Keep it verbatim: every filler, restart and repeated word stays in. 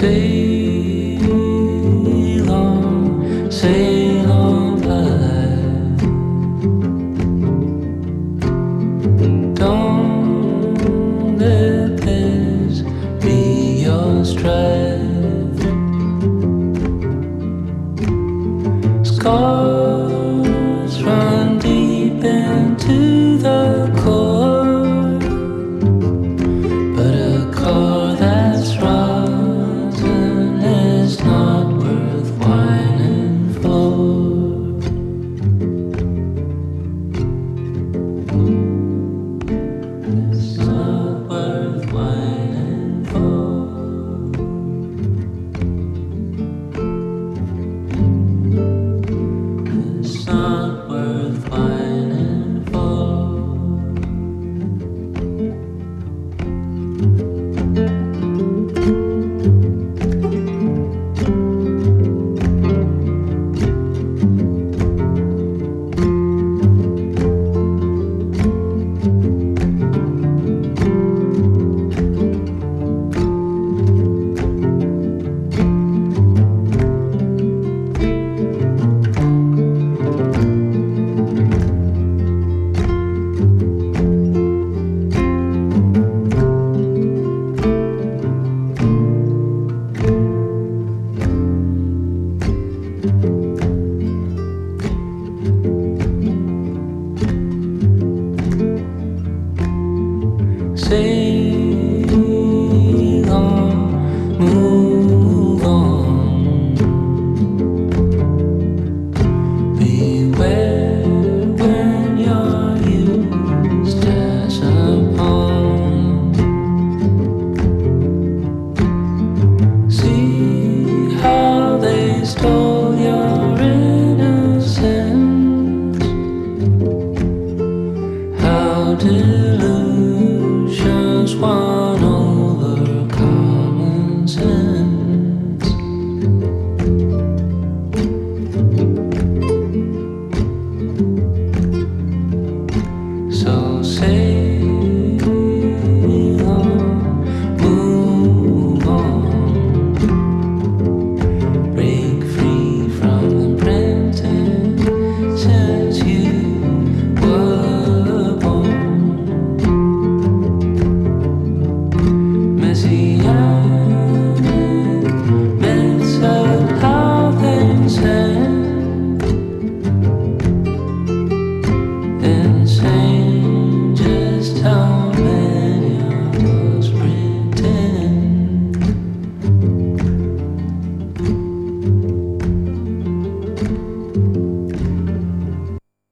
Sail on, sail on by. Don't let this be your strife. Scars run deep into the core, but a car that's rotten is not worth whining for. It's not worth whining for. It's not worth whining for. Sail on, move on. Beware when you're used as a pawn. See how they stole your innocence. How deluded.